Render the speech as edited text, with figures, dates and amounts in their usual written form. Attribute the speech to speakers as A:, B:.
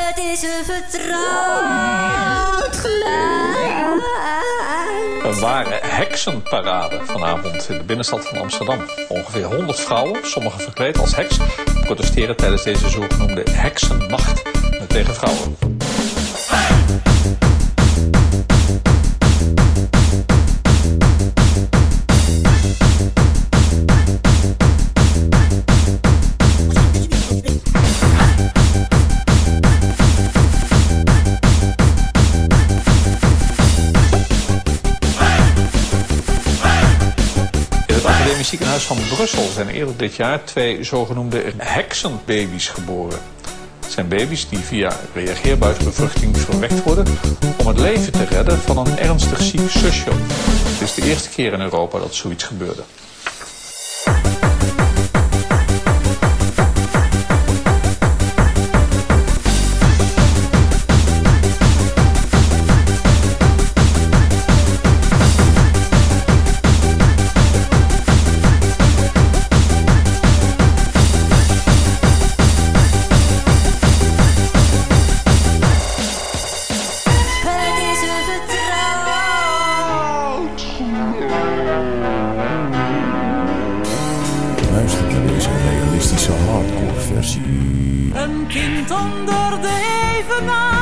A: Het is een vertrouwd geluid.
B: Een ware heksenparade vanavond in de binnenstad van Amsterdam. Ongeveer 100 vrouwen, sommigen verkleed als heks, protesteren tijdens deze zogenoemde heksennacht tegen vrouwen. Het ziekenhuis van Brussel zijn eerder dit jaar 2 zogenoemde heksenbaby's geboren. Het zijn baby's die via reageerbuisbevruchting verwekt worden om het leven te redden van een ernstig ziek zusje. Het is de eerste keer in Europa dat zoiets gebeurde.
C: Een kind onder de evenaar.